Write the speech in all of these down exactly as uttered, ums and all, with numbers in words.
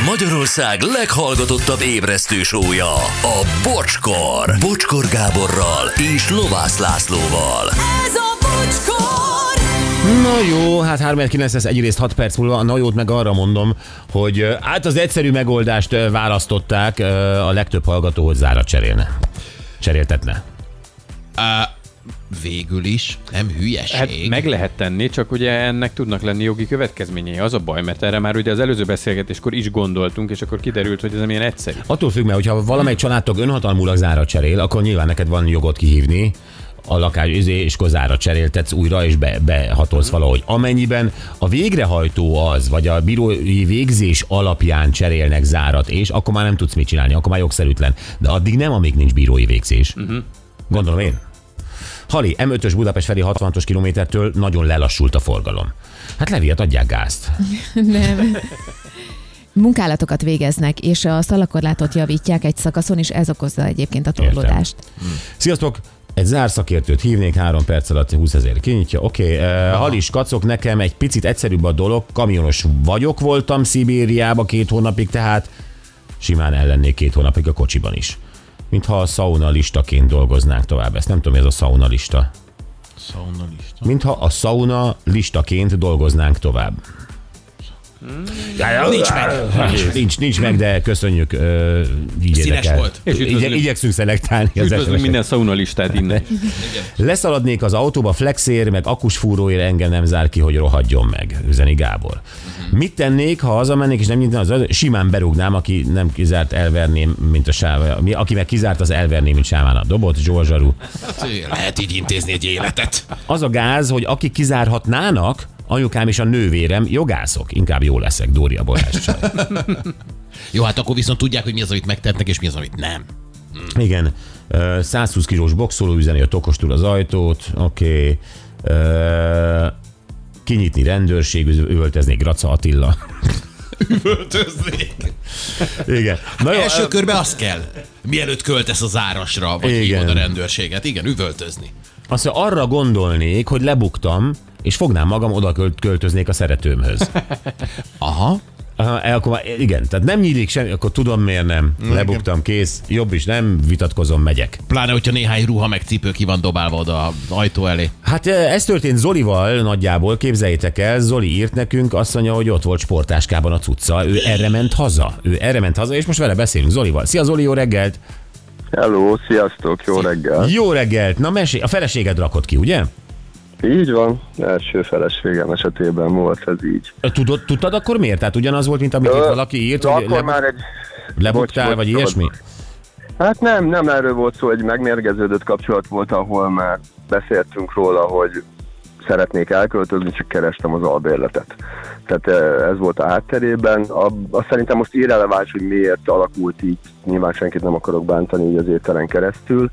Magyarország leghallgatottabb ébresztő show-ja, a Bocskor. Bocskor Gáborral és Lovász Lászlóval. Ez a Bocskor! Na jó, hát három kilenc lesz egyrészt hat perc múlva. Na jót meg arra mondom, hogy hát az egyszerű megoldást választották, a legtöbb hallgató, hogy zárat cserélne. Cseréltetne. Uh, végül is, nem hülyeség. Hát meg lehet tenni, csak ugye ennek tudnak lenni jogi következményei. Az a baj, mert erre már ugye az előző beszélgetéskor is gondoltunk, és akkor kiderült, hogy ez nem ilyen egyszerű. Attól függ, mert hogyha valamely családtag önhatalmulag zárat cserél, akkor nyilván neked van jogod kihívni a lakás, és akkor zárat cseréltetsz újra, és be, behatolsz valahogy. Amennyiben a végrehajtó az, vagy a bírói végzés alapján cserélnek zárat, és akkor már nem tudsz mit csinálni, akkor már jogszerűtlen. De addig nem, amíg nincs bírói végzés. Uh-huh. Gondolom én. Hali, em ötös Budapest felé hatvanas kilométertől nagyon lelassult a forgalom. Hát Leviat, adják gázt. Nem. Munkálatokat végeznek, és a szalakorlátot javítják egy szakaszon, és ez okozza egyébként a torlódást. Értem. Sziasztok! Egy zárszakértőt hívnék, három perc alatt húszezer kinyitja. Oké, okay. uh, Halis, kacok, nekem egy picit egyszerűbb a dolog. Kamionos vagyok, voltam Szibériába két hónapig, tehát simán ellennék két hónapig a kocsiban is. Mintha a sauna listaként dolgoznánk tovább. Ezt nem tudom, ez a sauna lista. Sauna lista? Mintha a sauna listaként dolgoznánk tovább. Hmm. Ja, nincs meg. Nincs, nincs, nincs meg, de köszönjük. Uh, így színes volt. És Igye, igyekszünk szelektálni. Üdvözlünk minden sauna listát innen. Leszaladnék az autóba flexér, meg akusfúróért, engem nem zár ki, hogy rohadjon meg, üzeni Gábor. Uh-huh. Mit tennék, ha hazamennék, és nem nyitnám az az, simán berúgnám, aki nem kizárt, elverném, mint a sáv, aki meg kizárt, az elverném, mint sáván a dobot, Zsorzsaru. Lehet így intézni egy életet. Az a gáz, hogy akik kizárhatnának, anyukám és a nővérem jogászok. Inkább jó leszek, Dória Bolyás. Jó, hát akkor viszont tudják, hogy mi az, amit megtehetnek, és mi az, amit nem. Hmm. Igen. száz húsz kilós boxoló üzeni a tokostul az ajtót. Oké. Okay. Kinyitni rendőrség, üvölteznék Graca Attila. Üvöltöznék. Igen. Na jó, első körben az kell. Mielőtt költesz az árasra, vagy hívod a rendőrséget. Igen, üvöltözni. Azt mondja, arra gondolnék, hogy lebuktam, és fognám magam, oda költöznék a szeretőmhöz. Aha. Aha, akkor, igen, tehát nem nyílik semmi, akkor tudom miért nem. Lebuktam, kész, jobb is nem, vitatkozom, megyek. Pláne, hogyha néhány ruha meg cipő ki van dobálva oda az ajtó elé. Hát ez történt Zolival nagyjából, képzeljétek el, Zoli írt nekünk, azt mondja, hogy ott volt sportáskában a cucca, ő erre ment haza, ő erre ment haza, és most vele beszélünk Zolival. Szia Zoli, jó reggelt! Hello, sziasztok, jó reggelt! Jó reggelt! Na mesélj, a feleséged rakott ki, ugye? Így van, első feleségem esetében volt ez így. Tudod, tudtad akkor miért? Tehát ugyanaz volt, mint amit Ö, itt valaki írt, hogy akkor le, már egy... lebuktál, bocs, vagy bocs, ilyesmi? Hát nem, nem erről volt szó, egy megmérgeződött kapcsolat volt, ahol már beszéltünk róla, hogy szeretnék elköltözni, csak kerestem az albérletet. Tehát ez volt a hátterében. A, azt szerintem most irreleváns, hogy miért alakult így, nyilván senkit nem akarok bántani így az ételen keresztül.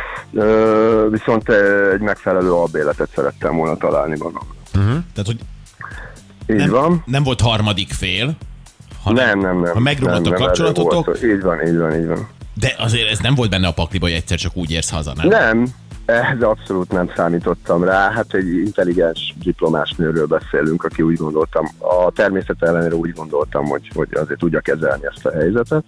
Ö, viszont egy megfelelő albérletet szerettem volna találni magam. Uh-huh. Tehát, hogy így nem, van. Nem volt harmadik fél, hanem nem, nem, nem. Ha megromlott a kapcsolatotok. Így van, így van, így van. De azért ez nem volt benne a pakliba, hogy egyszer csak úgy érsz haza, nem? Nem, ez abszolút nem számítottam rá. Hát egy intelligens diplomás nőről beszélünk, aki úgy gondoltam, a természet ellenére úgy gondoltam, hogy, hogy azért tudja kezelni ezt a helyzetet.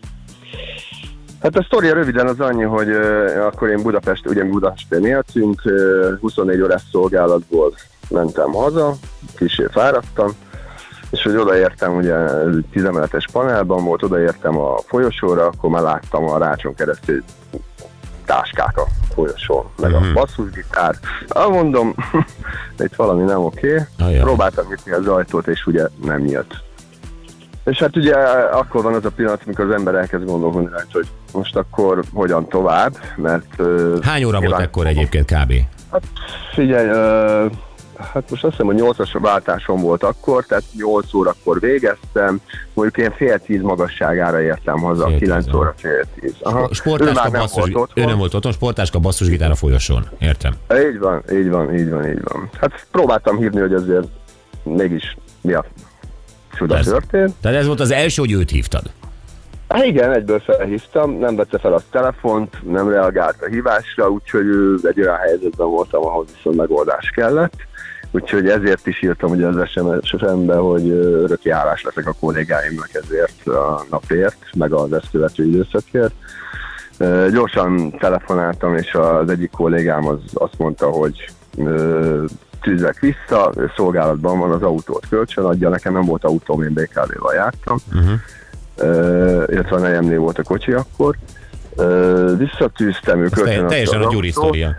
Hát a sztoria röviden az annyi, hogy uh, akkor én Budapest, ugye Budapesten éltünk, uh, huszonnégy órás szolgálatból mentem haza, kicsit fáradtam, és hogy odaértem, ugye tízemeletes panelban volt, odaértem a folyosóra, akkor már láttam a rácson keresztül táskák a folyosón, meg a basszusgitár. Ah, mondom, itt valami nem oké. Okay. Próbáltam nyitni az ajtót, és ugye nem nyílt. És hát ugye akkor van az a pillanat, amikor az ember elkezd gondolkodni rá, hogy most akkor hogyan tovább, mert... Hány óra volt ekkor egyébként kb? Hát figyelj, uh, hát most azt hiszem, hogy nyolcas váltásom volt akkor, tehát nyolc órakor végeztem, mondjuk én fél tíz magasságára értem haza, fél kilenc tíz, óra fél tíz. Aha. Sportáska, basszus, ő nem volt otthon, sportáska, basszusgitár a folyosón, értem. Így van, így van, így van, így van. Hát próbáltam hívni, hogy azért mégis mi a csuda történt. Tehát ez volt az első, hogy őt hívtad? Hát igen, egyből felhívtam, nem vette fel a telefont, nem reagált a hívásra, úgyhogy egy olyan helyzetben voltam, ahol viszont megoldás kellett. úgyhogy ezért is írtam ugye az es em es-embe, hogy öröki hálás leszek a kollégáimnak ezért a napért, meg az ezt követő időszakért. Gyorsan telefonáltam, és az egyik kollégám az azt mondta, hogy tűzek vissza, szolgálatban van, az autót kölcsön adja, nekem nem volt autóm, én bé ká vé-val jártam, uh-huh. uh, illetve a nejemnél volt a kocsi akkor. Uh, visszatűztem, ő kölcsön teljesen a Gyuri sztoria.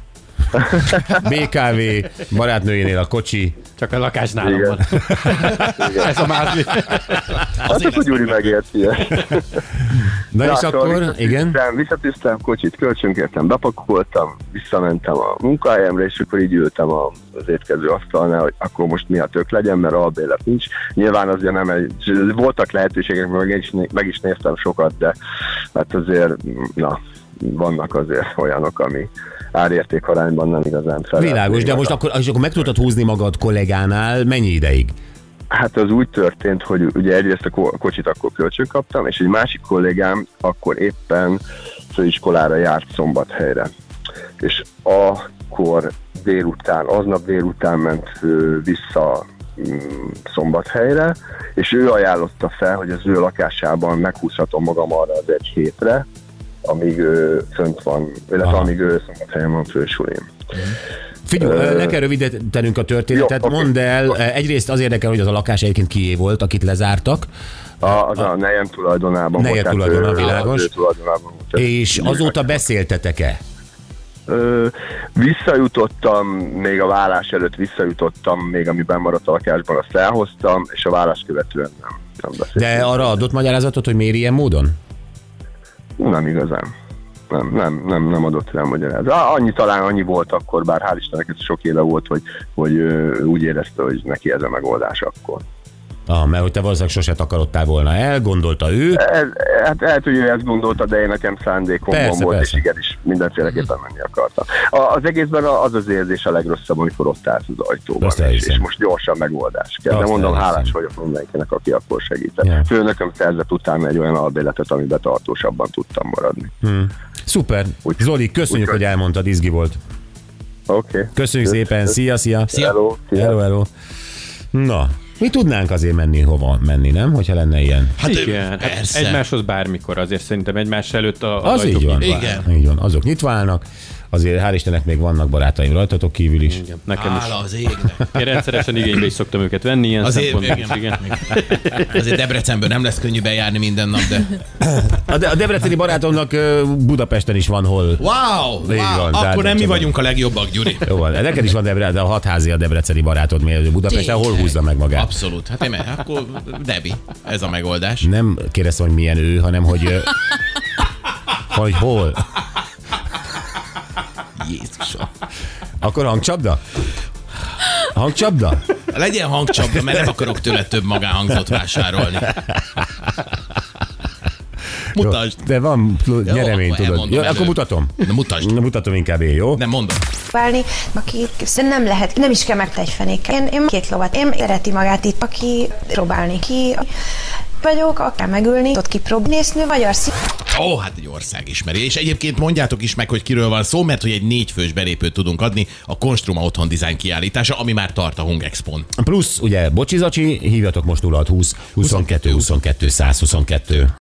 bé ká vé, barátnőjénél a kocsi. Csak a lakás nálam van. Ez a másik. Hát a Gyuri megérti. Na és akkor, igen? Visszatűztem, kocsit kölcsönkértem, bepakoltam, visszamentem a munkahelyemre, és akkor így ültem az étkező asztalnál, hogy akkor most mi a tök legyen, mert albérlet nincs. Nyilván azért nem egy, voltak lehetőségek, meg is, meg is néztem sokat, de hát azért, na, vannak azért olyanok, ami árérték arányban nem igazán fel. Világos, de most akkor, és akkor meg tudtad húzni magad kollégánál mennyi ideig? Hát az úgy történt, hogy ugye egyrészt a kocsit akkor kölcsön kaptam, és egy másik kollégám akkor éppen főiskolára járt Szombathelyre. És akkor délután, aznap délután ment vissza Szombathelyre, és ő ajánlotta fel, hogy az ő lakásában meghúzhatom magam arra az egy hétre, amíg ő fönt van, illetve amíg ő Szombathelyen van fősulén. Figyelj, uh, le kell rövidítenünk a történetet. Jó, mondd el, okay. Egyrészt az érdekel, hogy az a lakás egyébként kié volt, akit lezártak. A, az a, a nejem tulajdonában nejem volt. Tulajdonában, világos. Tulajdonában volt. És azóta beszéltetek-e? Ö, visszajutottam, még a vállás előtt visszajutottam, még amiben maradt a lakásban, azt elhoztam, és a vállás követően nem, nem beszéltem. De arra adott magyarázatot, hogy miért ilyen módon? Nem igazán. Nem, nem, nem, nem adott rá magyarázatot. Annyi talán annyi volt akkor, bár hál' Istennek ez sok éve volt, hogy, hogy úgy érezte, hogy neki ez a megoldás akkor. Ah, mert hogy te valószínűleg sose takarodtál volna el, gondolta ő. Ez, hát lehet, hogy ő ezt gondolta, de én nekem szándékomban persze, volt, persze. és igenis mindenféleképpen menni akarta. A, az egészben az az érzés a legrosszabb, amikor ott állsz az ajtóban, és, és most gyorsan megoldás kell. Azt de mondom, elhiszem. Hálás vagyok mindenkinek, aki akkor segített. Ja. Főnököm szerzett utána egy olyan albérletet, amiben tartósabban tudtam maradni. Hmm. Szuper. Úgy, Zoli, köszönjük, úgy, hogy elmondtad, izgi volt. Oké. Okay. Köszönjük Kösz. szépen, szia, szia. Szia. Hello, szia. Hello, hello. Na, mi tudnánk azért menni hova menni, nem? Hogyha lenne ilyen. Hát igen, hát egymáshoz bármikor, azért szerintem egymás előtt a, a az így van. Igen. Így van, azok nyitva állnak. Azért hál' Istennek még vannak barátaim rajtatok kívül is. Igen, nekem Hála is. az égnek. Én rendszeresen igénybe is szoktam őket venni, ilyen azért, szempontból. igen. igen. Azért Debrecenből nem lesz könnyű bejárni minden nap, de... A, de, a debreceni barátomnak Budapesten is van hol. Wow! wow. Van, akkor nem mi vagyunk a legjobbak, Gyuri. Jó van, neked is van Debre, de a hatházi a debreceni barátod, miért Budapesten hol húzza meg magát? Abszolút. Hát én meg, akkor Debi, ez a megoldás. Nem kérdeztem, hogy milyen ő, hanem hogy, hogy hol. Jézusom. Akkor hangcsapda? Hangcsapda? Legyen hangcsapda, mert nem akarok tőle több magánhangzót vásárolni. Mutasd. De van nyeremény, tudod. Jó, akkor mutatom. Na mutasd. Na, mutatom inkább én, jó? Nem mondom. Válni, aki nem lehet, nem is kell meg egy fenék. Én, én két lovat, én szereti magát itt, aki próbálni ki vagyok, akár megülni, ott kipróbálni, magyar szín. Ó, oh, hát egy ország ismeri. És egyébként mondjátok is meg, hogy kiről van szó, mert hogy egy négyfős belépőt tudunk adni a Konstruma Otthon Design kiállítása, ami már tart a Hungexpon. Plusz, ugye, bocsizacsi, hívjatok most nulla hat húsz huszonkettő huszonkettő száz huszonkettő.